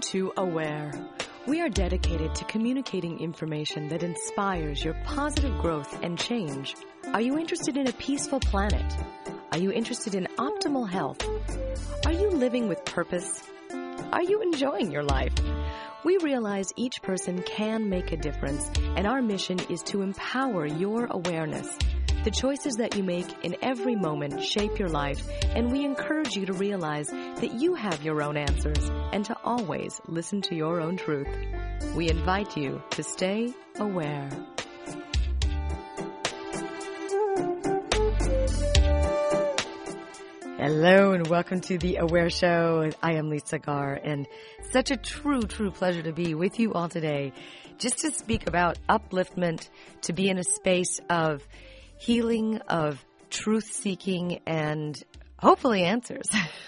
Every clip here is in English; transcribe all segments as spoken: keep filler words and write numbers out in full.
to Aware. We are dedicated to communicating information that inspires your positive growth and change. Are you interested in a peaceful planet? Are you interested in optimal health? Are you living with purpose? Are you enjoying your life? We realize each person can make a difference, and our mission is to empower your awareness. The choices that you make in every moment shape your life, and we encourage you to realize that you have your own answers and to always listen to your own truth. We invite you to stay aware. Hello and welcome to the Aware Show. I am Lisa Garr, and such a true, true pleasure to be with you all today, just to speak about upliftment, to be in a space of healing, of truth-seeking, and hopefully answers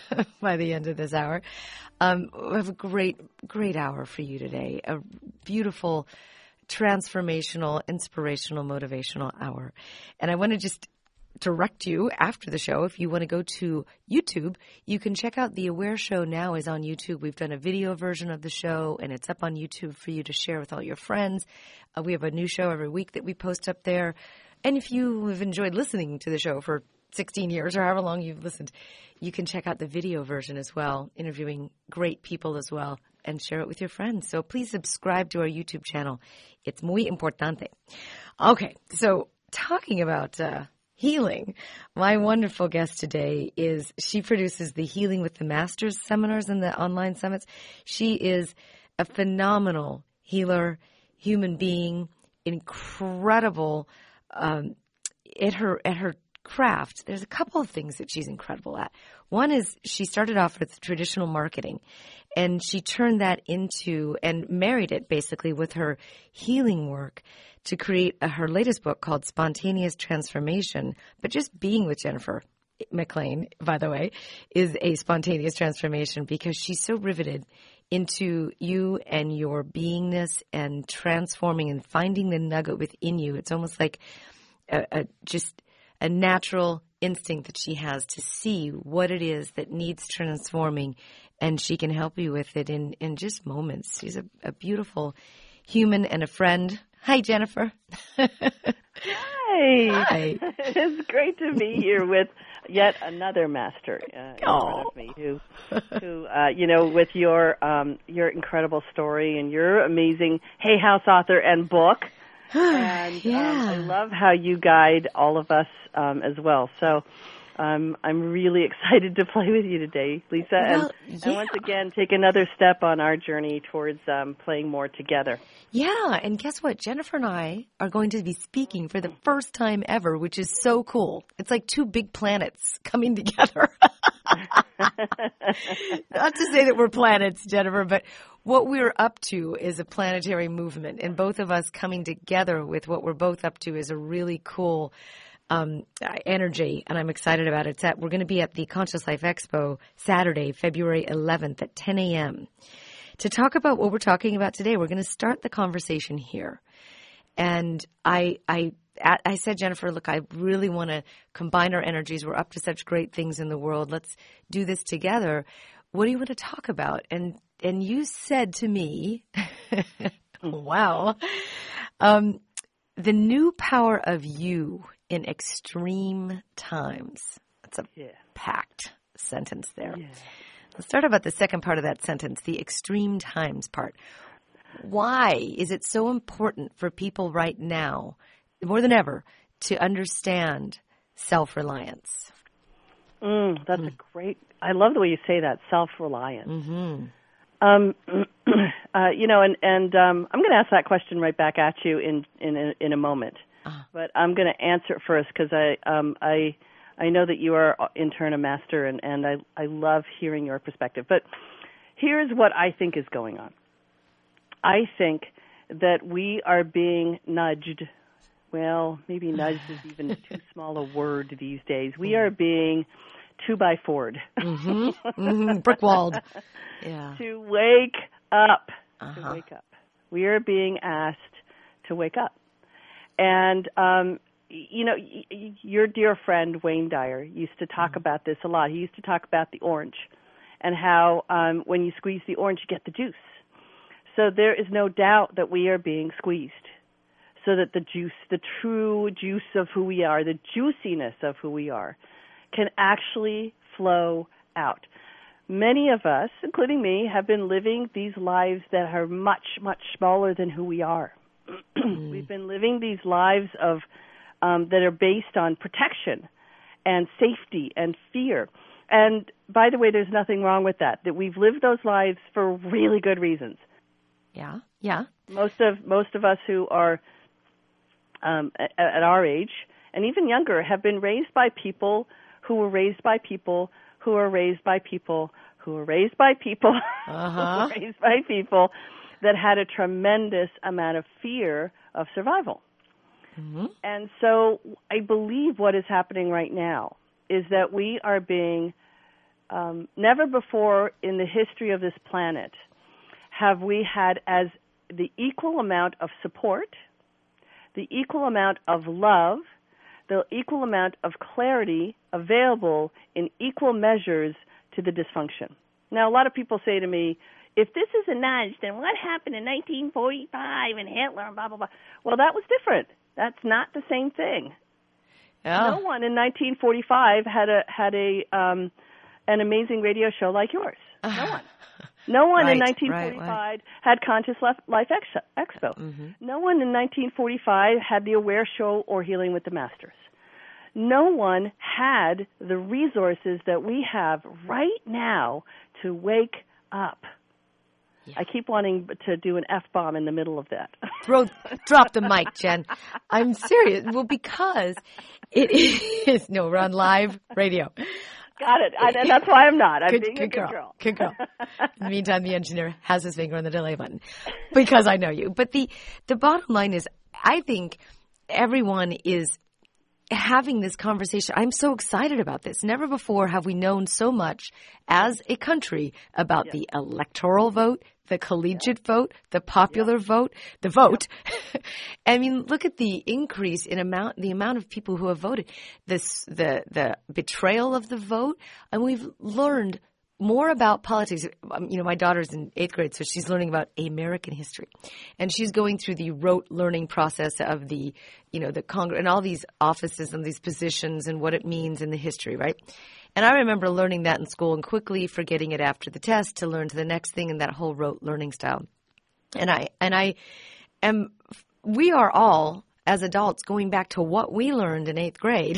by the end of this hour. Um, we have a great, great hour for you today, a beautiful, transformational, inspirational, motivational hour. And I want to just direct you after the show. If you want to go to YouTube, you can check out The Aware Show now is on YouTube. We've done a video version of the show, and it's up on YouTube for you to share with all your friends. Uh, we have a new show every week that we post up there. And if you have enjoyed listening to the show for sixteen years or however long you've listened, you can check out the video version as well, interviewing great people as well, and share it with your friends. So please subscribe to our YouTube channel. It's muy importante. Okay, so talking about uh, healing, my wonderful guest today is, she produces the Healing with the Masters seminars and the online summits. She is a phenomenal healer, human being, incredible Um, at her at her craft. There's a couple of things that she's incredible at. One is she started off with traditional marketing, and she turned that into and married it basically with her healing work to create a, her latest book called Spontaneous Transformation. But just being with Jennifer McLean, by the way, is a spontaneous transformation, because she's so riveted into you and your beingness and transforming and finding the nugget within you. It's almost like a, a just a natural instinct that she has to see what it is that needs transforming, and she can help you with it in, in just moments. She's a, a beautiful human and a friend. Hi, Jennifer. Hi. Hi. It's great to be here with yet another master uh, in front of me who, who uh, you know, with your um, your incredible story and your amazing Hay House author and book. And yeah. um, I love how you guide all of us um, as well. So um, I'm really excited to play with you today, Lisa, well, and, yeah. and once again take another step on our journey towards um, playing more together. Yeah, and guess what? Jennifer and I are going to be speaking for the first time ever, which is so cool. It's like two big planets coming together. Not to say that we're planets, Jennifer, but what we're up to is a planetary movement, and both of us coming together with what we're both up to is a really cool um, energy, and I'm excited about it. It's at, we're going to be at the Conscious Life Expo Saturday, February eleventh at ten a.m. To talk about what we're talking about today. We're going to start the conversation here. And I, I, I said, Jennifer, look, I really want to combine our energies. We're up to such great things in the world. Let's do this together. What do you want to talk about? And, and you said to me, wow, um, the new power of you in extreme times. That's a yeah. packed sentence there. Yeah. Let's start about the second part of that sentence, the extreme times part. Why is it so important for people right now, more than ever, to understand self-reliance? Mm, that's mm. a great, I love the way you say that, self-reliance. Mm-hmm. Um, uh, you know, and, and um, I'm going to ask that question right back at you in, in, a, in a moment. Uh. But I'm going to answer it first because I, um, I, I know that you are in turn a master, and, and I, I love hearing your perspective. But here's what I think is going on. I think that we are being nudged. Well, maybe nudged is even too small a word these days. We are being two-by-four'd. Mm-hmm. Mm-hmm. Brick-walled. Yeah. To wake up. Uh-huh. To wake up. We are being asked to wake up. And um you know, your dear friend Wayne Dyer used to talk mm-hmm. about this a lot. He used to talk about the orange and how um, when you squeeze the orange, you get the juice. So there is no doubt that we are being squeezed so that the juice, the true juice of who we are, the juiciness of who we are, can actually flow out. Many of us, including me, have been living these lives that are much, much smaller than who we are. Mm. We've been living these lives of um, that are based on protection and safety and fear. And by the way, there's nothing wrong with that, that we've lived those lives for really good reasons. Yeah, yeah. Most of most of us who are um, at, at our age and even younger have been raised by people who were raised by people who were raised by people who were raised by people uh-huh. who were raised by people that had a tremendous amount of fear of survival. Mm-hmm. And so I believe what is happening right now is that we are being, um, never before in the history of this planet have we had as the equal amount of support, the equal amount of love, the equal amount of clarity available in equal measures to the dysfunction. Now, a lot of people say to me, if this is a nudge, then what happened in nineteen forty-five and Hitler and blah, blah, blah? Well, that was different. That's not the same thing. Yeah. No one in nineteen forty-five had a had a um, an amazing radio show like yours. No one. No one right, in nineteen forty-five right, right. had Conscious Life Expo. Mm-hmm. No one in nineteen forty-five had the Aware Show or Healing with the Masters. No one had the resources that we have right now to wake up. Yeah. I keep wanting to do an F-bomb in the middle of that. Throw, drop the mic, Jen. I'm serious. Well, because it is, no, we're on live radio. Got it. I, and that's why I'm not. I'm good, being good a good girl. girl. Good girl. In the meantime, the engineer has his finger on the delay button because I know you. But the, the bottom line is, I think everyone is having this conversation. I'm so excited about this. Never before have we known so much as a country about yep. the electoral vote, the collegiate yep. vote, the popular yep. vote, the vote. Yep. I mean, look at the increase in amount, the amount of people who have voted, this, the, the betrayal of the vote. And we've learned more about politics. Um, you know, my daughter's in eighth grade, so she's learning about American history. And she's going through the rote learning process of the, you know, the Congress and all these offices and these positions and what it means in the history, right? And I remember learning that in school and quickly forgetting it after the test to learn to the next thing in that whole rote learning style. And I, and I am, we are all, as adults, going back to what we learned in eighth grade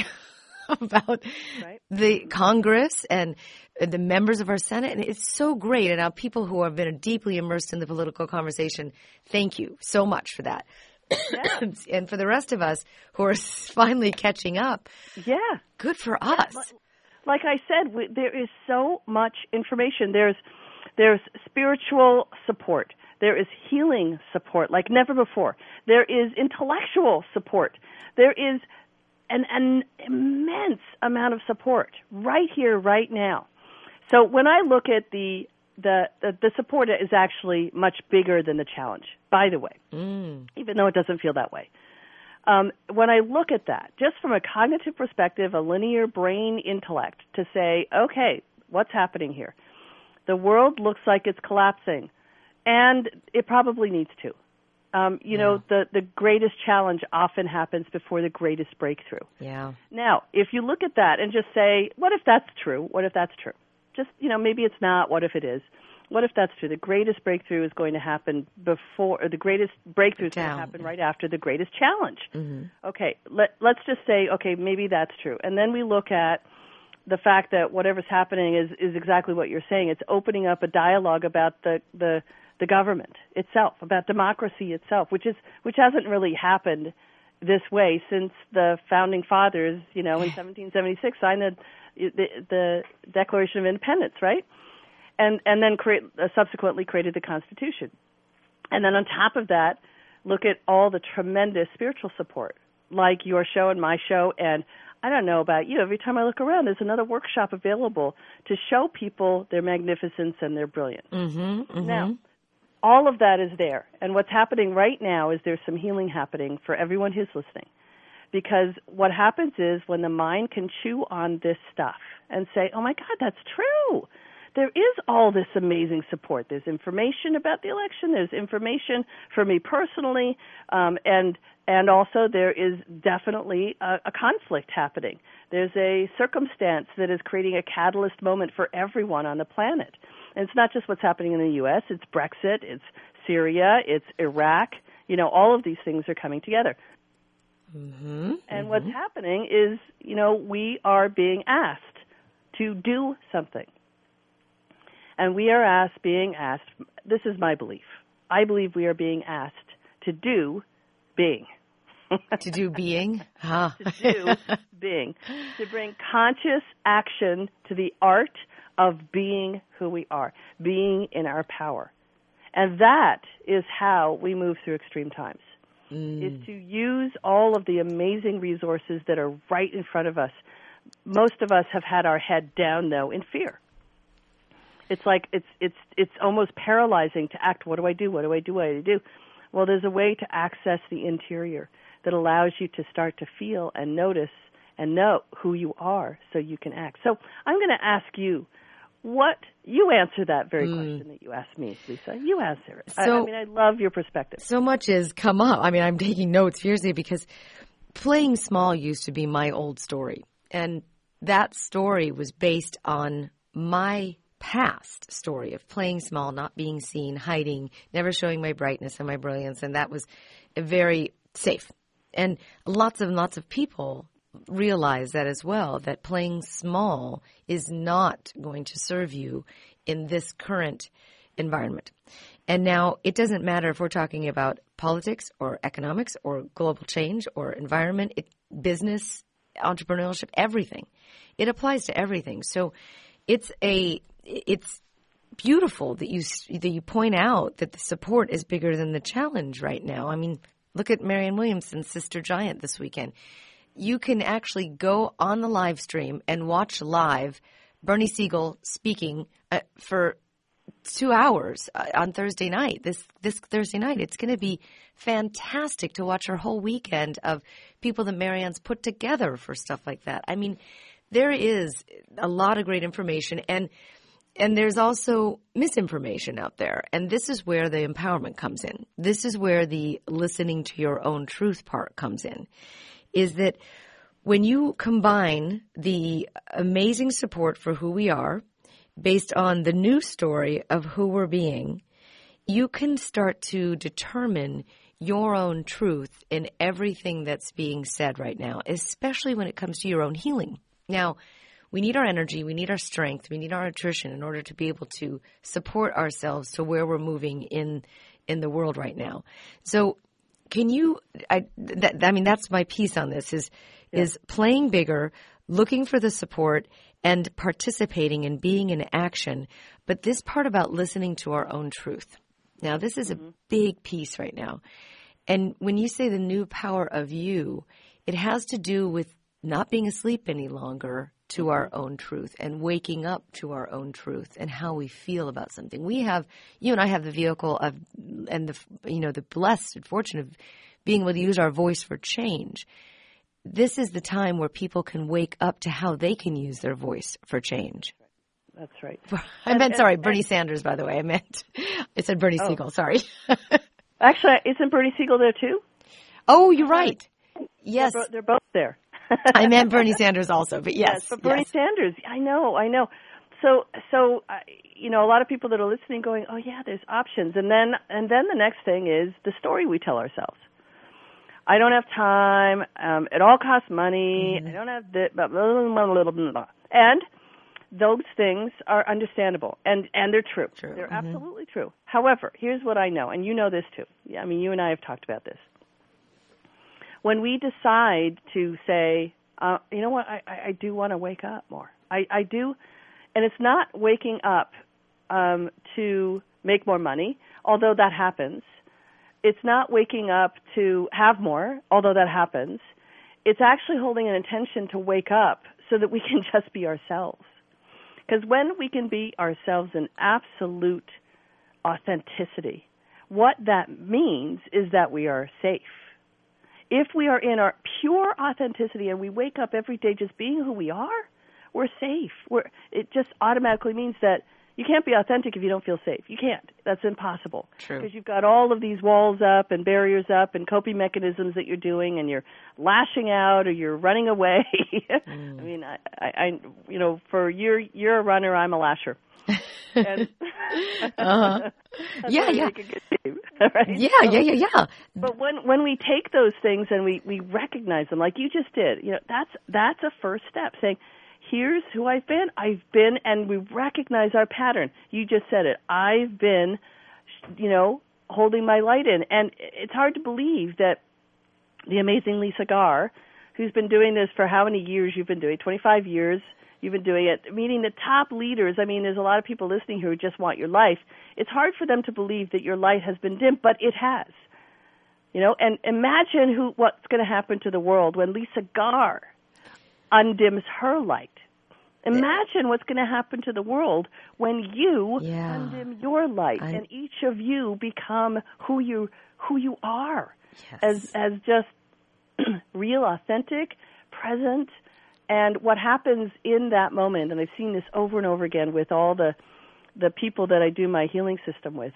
about right. the Congress and the members of our Senate. And it's so great. And now people who have been deeply immersed in the political conversation, thank you so much for that. Yeah. And for the rest of us who are finally catching up, yeah, good for us. Like I said, we, there is so much information. There's there's spiritual support. There is healing support like never before. There is intellectual support. There is an, an immense amount of support right here, right now. So when I look at the the the, the support is actually much bigger than the challenge, by the way, mm. even though it doesn't feel that way. Um, when I look at that, just from a cognitive perspective, a linear brain intellect, to say, okay, what's happening here? The world looks like it's collapsing, and it probably needs to. Um, you yeah. know, the, the greatest challenge often happens before the greatest breakthrough. Yeah. Now, if you look at that and just say, what if that's true? What if that's true? Just, you know, maybe it's not. What if it is? What if that's true? The greatest breakthrough is going to happen before, or the greatest breakthrough is going to happen right after the greatest challenge. Mm-hmm. Okay, let, let's just say, okay, maybe that's true. And then we look at the fact that whatever's happening is, is exactly what you're saying. It's opening up a dialogue about the, the, the government itself, about democracy itself, which is which hasn't really happened this way since the founding fathers, you know, in seventeen seventy-six signed the, the, the Declaration of Independence, right? And and then create, uh, subsequently created the Constitution. And then on top of that, look at all the tremendous spiritual support, like your show and my show. And I don't know about you, every time I look around, there's another workshop available to show people their magnificence and their brilliance. Mm-hmm, mm-hmm. Now, all of that is there. And what's happening right now is there's some healing happening for everyone who's listening. Because what happens is when the mind can chew on this stuff and say, oh, my God, that's true. there is all this amazing support. There's information about the election. There's information for me personally, um, and and also there is definitely a, a conflict happening. There's a circumstance that is creating a catalyst moment for everyone on the planet. And it's not just what's happening in the U S. It's Brexit. It's Syria. It's Iraq. You know, all of these things are coming together. Mm-hmm, and mm-hmm. what's happening is, you know, we are being asked to do something. And we are asked, being asked, this is my belief. I believe we are being asked to do being. To do being? Huh. To do being. To bring conscious action to the art of being who we are, being in our power. And that is how we move through extreme times, mm. is to use all of the amazing resources that are right in front of us. Most of us have had our head down, though, in fear. It's like it's it's it's almost paralyzing to act. What do I do? What do I do? What do I do? Well, there's a way to access the interior that allows you to start to feel and notice and know who you are so you can act. So I'm going to ask you, what you answer that very mm. question that you asked me, Lisa. You answer it. So, I, I mean, I love your perspective. So much has come up. I mean, I'm taking notes fiercely because playing small used to be my old story. And that story was based on my past story of playing small, not being seen, hiding, never showing my brightness and my brilliance, and that was very safe. And lots and lots of people realize that as well, that playing small is not going to serve you in this current environment. And now it doesn't matter if we're talking about politics or economics or global change or environment, it, business, entrepreneurship, everything. It applies to everything. So it's a it's beautiful that you that you point out that the support is bigger than the challenge right now. I mean, look at Marianne Williamson's Sister Giant this weekend. You can actually go on the live stream and watch live Bernie Siegel speaking uh, for two hours uh, on Thursday night, this this Thursday night. It's going to be fantastic to watch her whole weekend of people that Marianne's put together for stuff like that. I mean, there is a lot of great information, and and there's also misinformation out there. And this is where the empowerment comes in. This is where the listening to your own truth part comes in, is that when you combine the amazing support for who we are based on the new story of who we're being, you can start to determine your own truth in everything that's being said right now, especially when it comes to your own healing. Now, we need our energy, we need our strength, we need our nutrition in order to be able to support ourselves to where we're moving in in the world right now. So can you, I, that, I mean, that's my piece on this, is yeah. is playing bigger, looking for the support, and participating and being in action. But this part about listening to our own truth. Now, this is mm-hmm. a big piece right now. And when you say the new power of you, it has to do with not being asleep any longer to our own truth and waking up to our own truth and how we feel about something. We have, you and I have the vehicle of, and the, you know, the blessed fortune of being able to use our voice for change. This is the time where people can wake up to how they can use their voice for change. That's right. I meant, and, sorry, and, Bernie and, Sanders, by the way. I meant, I said Bernie oh. Siegel, sorry. Actually, isn't Bernie Siegel there too? Oh, you're right. Yes. They're, bo- they're both there. I meant Bernie Sanders also, but yes. Yes, but Bernie yes. Sanders, I know, I know. So, so uh, you know, a lot of people that are listening going, oh, yeah, there's options. And then and then the next thing is the story we tell ourselves. I don't have time. Um, it all costs money. Mm-hmm. I don't have this, blah, blah, blah, blah, blah, blah. And those things are understandable, and, and they're true. true. They're mm-hmm. absolutely true. However, here's what I know, and you know this too. Yeah, I mean, you and I have talked about this. When we decide to say, uh, you know what, I, I do want to wake up more. I, I do, and it's not waking up um, to make more money, although that happens. It's not waking up to have more, although that happens. It's actually holding an intention to wake up so that we can just be ourselves. Because when we can be ourselves in absolute authenticity, what that means is that we are safe. If we are in our pure authenticity and we wake up every day just being who we are, we're safe. We're, it just automatically means that You can't be authentic if you don't feel safe. You can't. That's impossible. True. Because you've got all of these walls up and barriers up and coping mechanisms that you're doing, and you're lashing out or you're running away. mm. I mean, I, I, you know, for you're you're a runner, I'm a lasher. And uh-huh. Yeah, yeah. Right? Yeah, so, yeah, yeah, yeah. But when when we take those things and we, we recognize them, like you just did, you know, that's that's a first step. Saying, here's who I've been. I've been, and we recognize our pattern. You just said it. I've been, you know, holding my light in, and it's hard to believe that the amazing Lisa Garr, who's been doing this for how many years you've been doing? twenty-five years. You've been doing it, meeting the top leaders. I mean, there's a lot of people listening who just want your life. It's hard for them to believe that your light has been dimmed, but it has. You know, and imagine who what's going to happen to the world when Lisa Garr undims her light. Imagine what's going to happen to the world when you yeah. undim your light, I'm... and each of you become who you who you are, yes. as as just real, authentic, present. And what happens in that moment, and I've seen this over and over again with all the the people that I do my healing system with,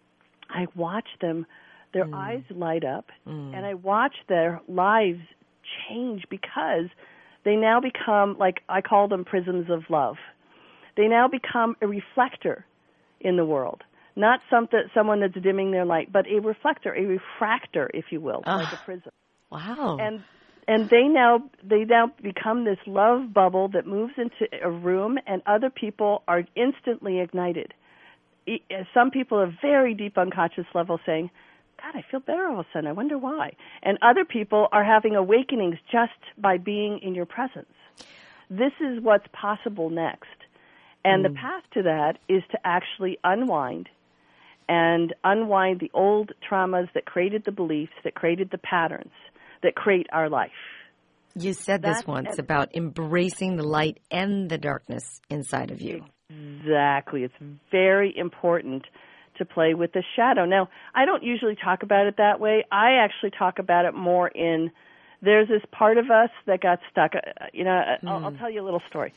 I watch them, their mm. eyes light up, mm. and I watch their lives change because they now become, like I call them prisms of love. They now become a reflector in the world. Not something, someone that's dimming their light, but a reflector, a refractor, if you will, uh, like a prism. Wow. And And they now they now become this love bubble that moves into a room, and other people are instantly ignited. Some people are very deep unconscious level saying, God, I feel better all of a sudden. I wonder why. And other people are having awakenings just by being in your presence. This is what's possible next. And mm. the path to that is to actually unwind and unwind the old traumas that created the beliefs, that created the patterns, that create our life. You said this That's, once about embracing the light and the darkness inside of you. Exactly. It's very important to play with the shadow. Now, I don't usually talk about it that way. I actually talk about it more in, there's this part of us that got stuck. You know, mm. I'll, I'll tell you a little story.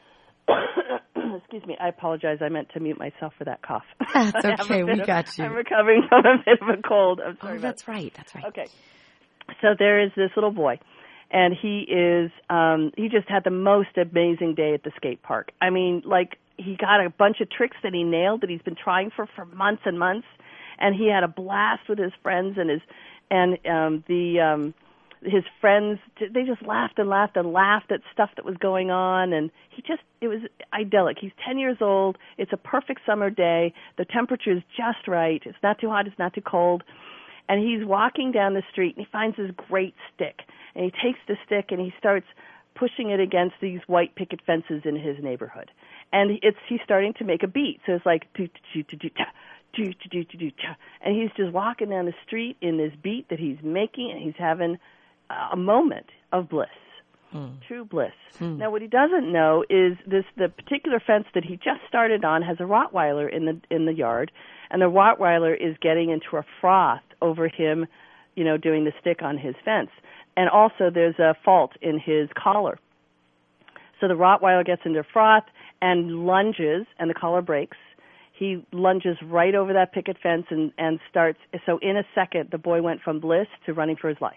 Excuse me. I apologize. I meant to mute myself for that cough. That's okay. We of, got you. I'm recovering from a bit of a cold. I'm sorry. Oh, that's right. That's right. Okay. So there is this little boy, and he is, um, he just had the most amazing day at the skate park. I mean, like, he got a bunch of tricks that he nailed that he's been trying for, for months and months, and he had a blast with his friends, and his, and um, the, um, his friends, they just laughed and laughed and laughed at stuff that was going on, and he just, it was idyllic. He's ten years old. It's a perfect summer day. The temperature is just right. It's not too hot. It's not too cold. And he's walking down the street, and he finds this great stick. And he takes the stick, and he starts pushing it against these white picket fences in his neighborhood. And it's he's starting to make a beat. So it's like, do do do do ta, do do do do ta. And he's just walking down the street in this beat that he's making, and he's having a moment of bliss, hmm. true bliss. Hmm. Now, what he doesn't know is this: the particular fence that he just started on has a Rottweiler in the in the yard. And the Rottweiler is getting into a froth over him, you know, doing the stick on his fence. And also there's a fault in his collar. So the Rottweiler gets into froth and lunges, and the collar breaks. He lunges right over that picket fence and, and starts. So in a second, the boy went from bliss to running for his life.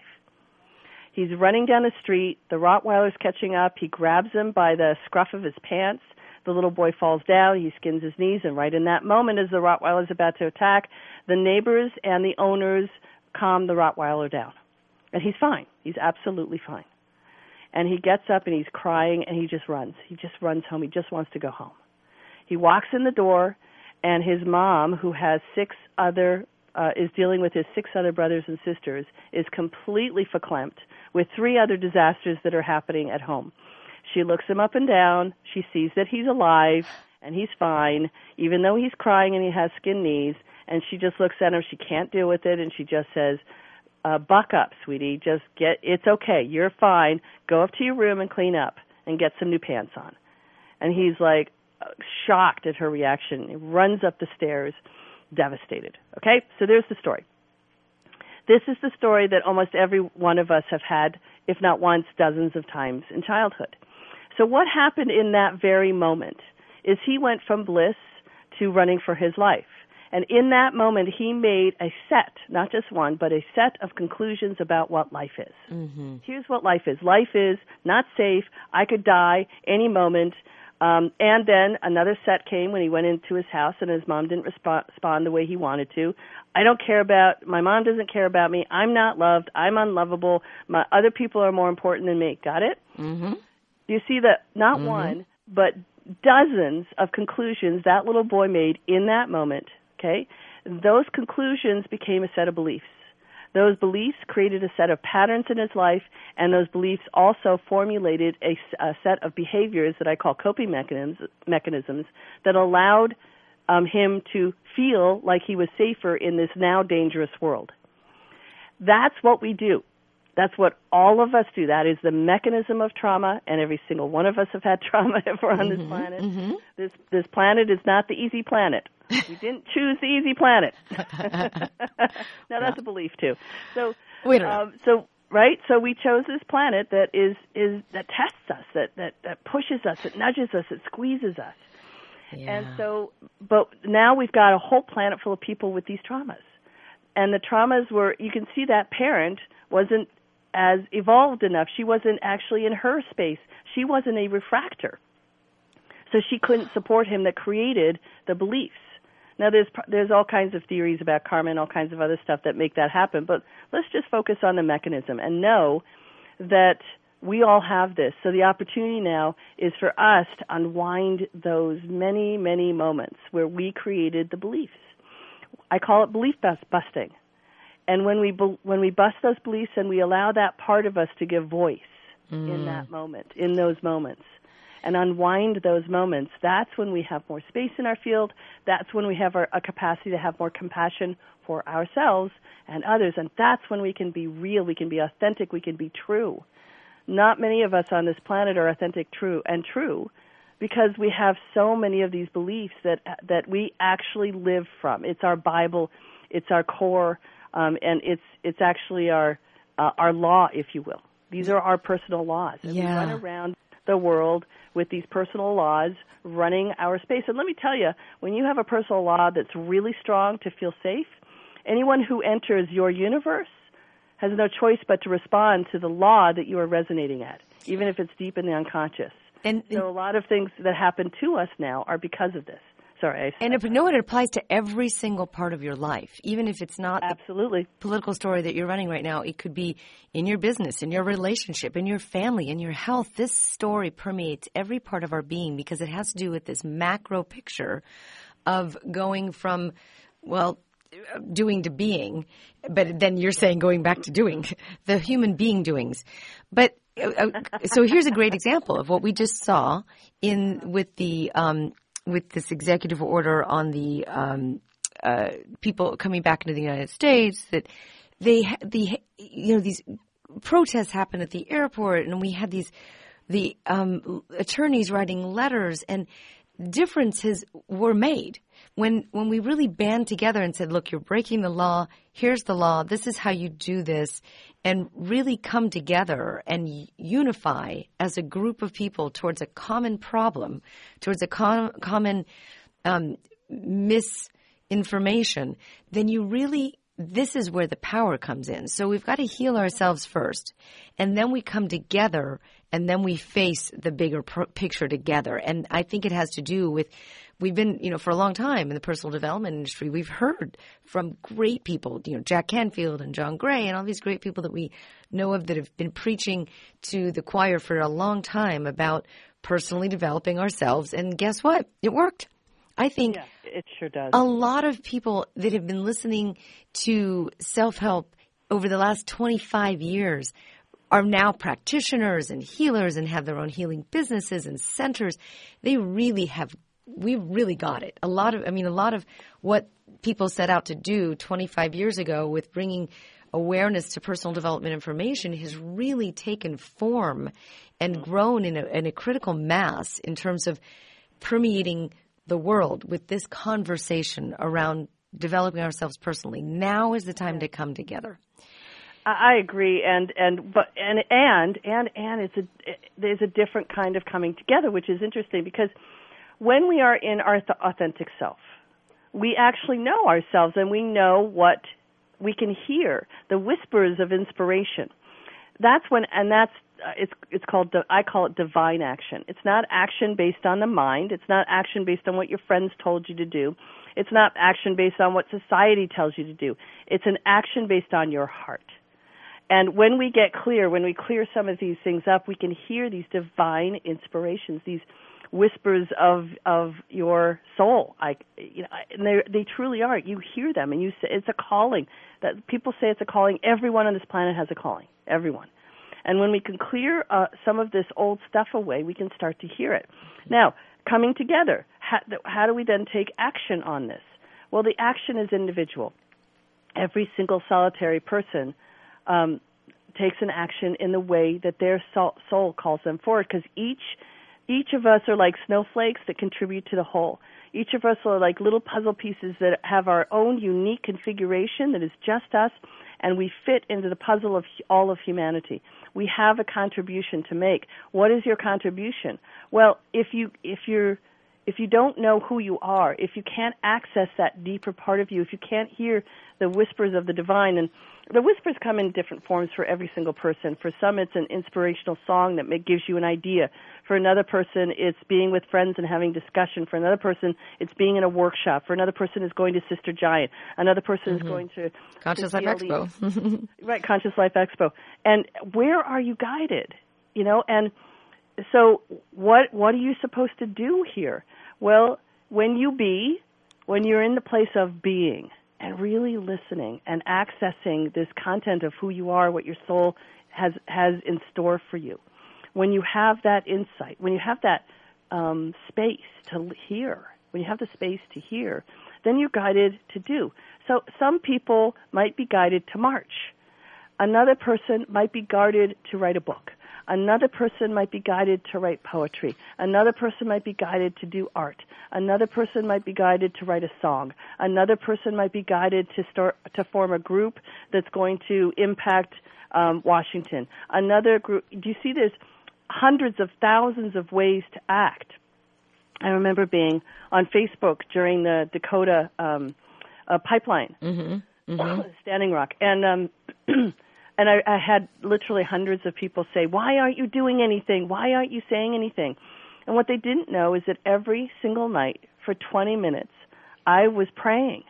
He's running down the street. The Rottweiler's catching up. He grabs him by the scruff of his pants. The little boy falls down, he skins his knees, and right in that moment as the Rottweiler is about to attack, the neighbors and the owners calm the Rottweiler down. And he's fine. He's absolutely fine. And he gets up and he's crying and he just runs. He just runs home. He just wants to go home. He walks in the door, and his mom, who has six other, uh, is dealing with his six other brothers and sisters, is completely verklempt with three other disasters that are happening at home. She looks him up and down. She sees that he's alive and he's fine, even though he's crying and he has skin knees. And she just looks at him. She can't deal with it, and she just says, uh, buck up, sweetie. Just get, it's okay. You're fine. Go up to your room and clean up and get some new pants on. And he's like shocked at her reaction. He runs up the stairs, devastated. Okay? So there's the story. This is the story that almost every one of us have had, if not once, dozens of times in childhood. So what happened in that very moment is he went from bliss to running for his life. And in that moment, he made a set, not just one, but a set of conclusions about what life is. Mm-hmm. Here's what life is. Life is not safe. I could die any moment. Um, and then another set came when he went into his house and his mom didn't resp- respond the way he wanted to. I don't care about, my mom doesn't care about me. I'm not loved. I'm unlovable. My other people are more important than me. Got it? Mm-hmm. You see that not mm-hmm. one, but dozens of conclusions that little boy made in that moment. Okay, those conclusions became a set of beliefs. Those beliefs created a set of patterns in his life, and those beliefs also formulated a, a set of behaviors that I call coping mechanisms, mechanisms that allowed um, him to feel like he was safer in this now dangerous world. That's what we do. That's what all of us do. That is the mechanism of trauma, and every single one of us have had trauma if we're on mm-hmm, this planet. Mm-hmm. This this planet is not the easy planet. We didn't choose the easy planet. Now that's a belief too. So, Wait a um, so right. So we chose this planet that is is that tests us, that that that pushes us, that nudges us, that squeezes us. Yeah. And so, but now we've got a whole planet full of people with these traumas, and the traumas were. You can see that parent wasn't as evolved enough. She wasn't actually in her space. She wasn't a refractor. So she couldn't support him that created the beliefs. Now, there's there's all kinds of theories about karma and all kinds of other stuff that make that happen, but let's just focus on the mechanism and know that we all have this. So the opportunity now is for us to unwind those many, many moments where we created the beliefs. I call it belief busting. And when we when we bust those beliefs and we allow that part of us to give voice mm. in that moment, in those moments, and unwind those moments, that's when we have more space in our field. That's when we have our, a capacity to have more compassion for ourselves and others. And that's when we can be real, we can be authentic, we can be true. Not many of us on this planet are authentic, true, and true because we have so many of these beliefs that that we actually live from. It's our Bible, it's our core. Um, and it's it's actually our uh, our law, if you will. These are our personal laws. And yeah. we run around the world with these personal laws running our space. And let me tell you, when you have a personal law that's really strong to feel safe, anyone who enters your universe has no choice but to respond to the law that you are resonating at, even if it's deep in the unconscious. And, so a lot of things that happen to us now are because of this. Sorry. And if you know it, it applies to every single part of your life, even if it's not Absolutely. the political story that you're running right now. It could be in your business, in your relationship, in your family, in your health. This story permeates every part of our being because it has to do with this macro picture of going from, well, doing to being, but then you're saying going back to doing, the human being doings. But uh, so here's a great example of what we just saw in with the um, with this executive order on the um, uh, people coming back into the United States, that they the you know these protests happened at the airport, and we had these the um, attorneys writing letters, and differences were made when when we really band together and said, look, you're breaking the law, here's the law, this is how you do this, and really come together and unify as a group of people towards a common problem, towards a com- common um, misinformation, then you really, this is where the power comes in. So we've got to heal ourselves first, and then we come together, and then we face the bigger pr- picture together. And I think it has to do with, we've been, you know, for a long time in the personal development industry, we've heard from great people, you know, Jack Canfield and John Gray and all these great people that we know of that have been preaching to the choir for a long time about personally developing ourselves. And guess what? It worked. I think yeah, it sure does. A lot of people that have been listening to self-help over the last twenty-five years are now practitioners and healers and have their own healing businesses and centers. They really have, we really got it. A lot of, I mean, a lot of what people set out to do twenty-five years ago with bringing awareness to personal development information has really taken form and grown in a, in a critical mass in terms of permeating the world with this conversation around developing ourselves personally. Now is the time to come together. I agree, and and but and and and and it's a it, there's a different kind of coming together, which is interesting because when we are in our th- authentic self, we actually know ourselves, and we know what we can hear, the whispers of inspiration. That's when, and that's, uh, it's it's called, I call it divine action. It's not action based on the mind. It's not action based on what your friends told you to do. It's not action based on what society tells you to do. It's an action based on your heart. And when we get clear, when we clear some of these things up, we can hear these divine inspirations, these whispers of of your soul. I, you know, and they they truly are. You hear them, and you say it's a calling. That people say it's a calling. Everyone on this planet has a calling. Everyone. And when we can clear uh, some of this old stuff away, we can start to hear it. Now, coming together, how, how do we then take action on this? Well, the action is individual. Every single solitary person um, takes an action in the way that their soul, soul calls them forward, because each each of us are like snowflakes that contribute to the whole. Each of us are like little puzzle pieces that have our own unique configuration that is just us, and we fit into the puzzle of all of humanity. We have a contribution to make. What is your contribution? Well, if you if you're if you don't know who you are, if you can't access that deeper part of you, if you can't hear the whispers of the divine, and the whispers come in different forms for every single person. For some, it's an inspirational song that may, gives you an idea. For another person, it's being with friends and having discussion. For another person, it's being in a workshop. For another person, it's going to Sister Giant. Another person mm-hmm. is going to Conscious Life Expo. Right, Conscious Life Expo. And where are you guided? You know, and so what what are you supposed to do here? Well, when you be, when you're in the place of being and really listening and accessing this content of who you are, what your soul has has in store for you, when you have that insight, when you have that um, space to hear, when you have the space to hear, then you're guided to do. So some people might be guided to march. Another person might be guided to write a book. Another person might be guided to write poetry. Another person might be guided to do art. Another person might be guided to write a song. Another person might be guided to start to form a group that's going to impact um, Washington. Another group. Do you see? There's hundreds of thousands of ways to act. I remember being on Facebook during the Dakota um, uh, pipeline, mm-hmm. Mm-hmm. Standing Rock, and. Um, And I, I had literally hundreds of people say, why aren't you doing anything? Why aren't you saying anything? And what they didn't know is that every single night for twenty minutes, I was praying.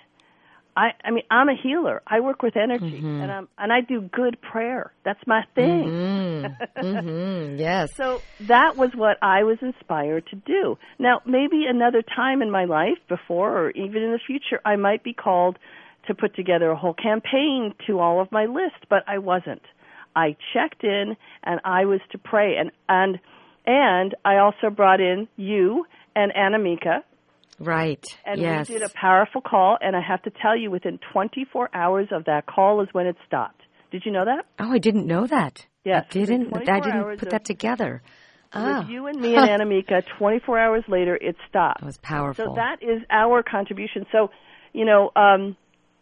I, I mean, I'm a healer. I work with energy, mm-hmm. and, I'm, and I do good prayer. That's my thing. Mm-hmm. Mm-hmm. Yes. So that was what I was inspired to do. Now, maybe another time in my life, before or even in the future, I might be called to put together a whole campaign to all of my list, but I wasn't. I checked in, and I was to pray, and and and I also brought in you and Anamika. Right. And yes. we did a powerful call, and I have to tell you, within twenty-four hours of that call is when it stopped. Did you know that? Oh, I didn't know that. Yes. I didn't. I didn't put that together. With oh. you and me and Anamika, twenty-four hours later, it stopped. That was powerful. So that is our contribution. So, you know. Um,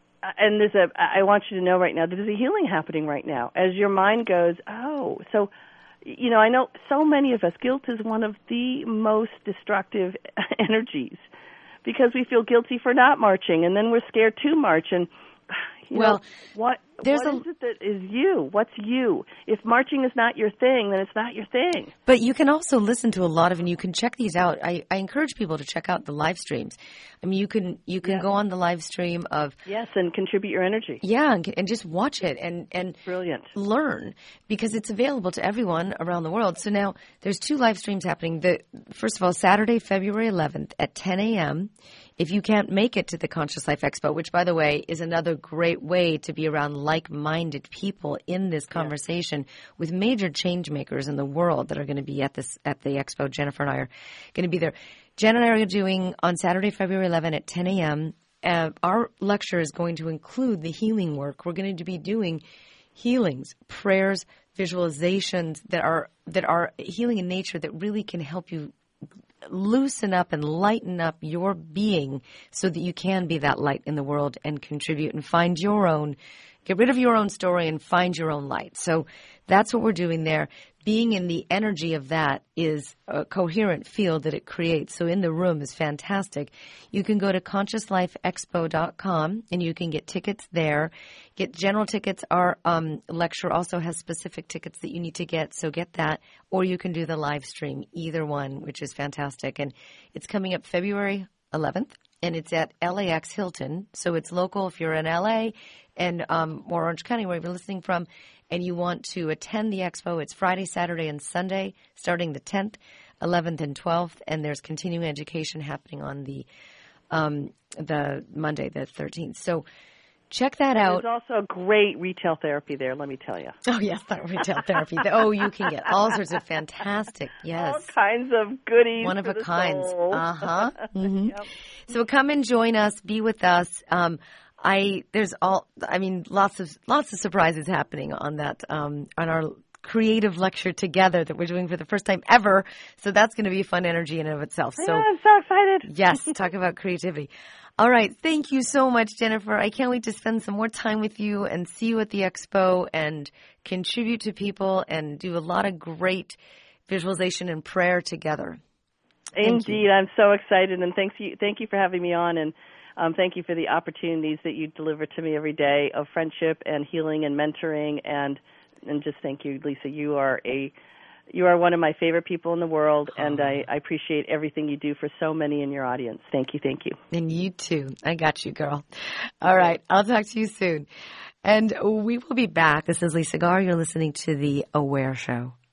And there's a, I want you to know right now, there's a healing happening right now as your mind goes, oh, so, you know, I know so many of us, guilt is one of the most destructive energies because we feel guilty for not marching, and then we're scared to march. And, you well, know, what, there's what a, is it that is you? What's you? If marching is not your thing, then it's not your thing. But you can also listen to a lot of, and you can check these out. I, I encourage people to check out the live streams. I mean, you can you can yes. go on the live stream of yes, and contribute your energy. Yeah, and, and just watch it and and brilliant learn, because it's available to everyone around the world. So now there's two live streams happening. The first of all, Saturday, February eleventh at ten a.m. If you can't make it to the Conscious Life Expo, which, by the way, is another great way to be around like-minded people in this conversation yeah. with major change makers in the world that are going to be at this at the expo. Jennifer and I are going to be there. Jen and I are doing on Saturday, February eleventh at ten a.m. Uh, our lecture is going to include the healing work. We're going to be doing healings, prayers, visualizations that are that are healing in nature that really can help you loosen up and lighten up your being so that you can be that light in the world and contribute and find your own, get rid of your own story and find your own light. So that's what we're doing there. being in the energy of that is a coherent field that it creates. So in the room is fantastic. You can go to conscious life expo dot com and you can get tickets there. Get general tickets. Our um, lecture also has specific tickets that you need to get, so get that. Or you can do the live stream, either one, which is fantastic. And it's coming up February eleventh, and it's at L A X Hilton. So it's local if you're in L A and um, or Orange County, wherever you're listening from, and you want to attend the expo. It's Friday, Saturday, and Sunday, starting the tenth, eleventh, and twelfth, and there's continuing education happening on the um, the Monday, the thirteenth. So check that out. There's also great retail therapy there, let me tell you. Oh, yes, that retail therapy. Oh, you can get all sorts of fantastic, yes. All kinds of goodies. One of for a the kind. soul. Uh-huh. Mm-hmm. Yep. So come and join us, be with us. Um, I there's all I mean lots of lots of surprises happening on that um, on our creative lecture together that we're doing for the first time ever. So that's going to be a fun energy in and of itself. So yeah, I'm so excited. Yes, talk about creativity. All right. Thank you so much, Jennifer. I can't wait to spend some more time with you and see you at the expo and contribute to people and do a lot of great visualization and prayer together. Thank Indeed. you. I'm so excited, and thanks you, thank you for having me on, and um, thank you for the opportunities that you deliver to me every day of friendship and healing and mentoring, and and just thank you, Lisa. You are a You are one of my favorite people in the world, and I, I appreciate everything you do for so many in your audience. Thank you, thank you. And you too. I got you, girl. All right. I'll talk to you soon. And we will be back. This is Lisa Garr. You're listening to The Aware Show.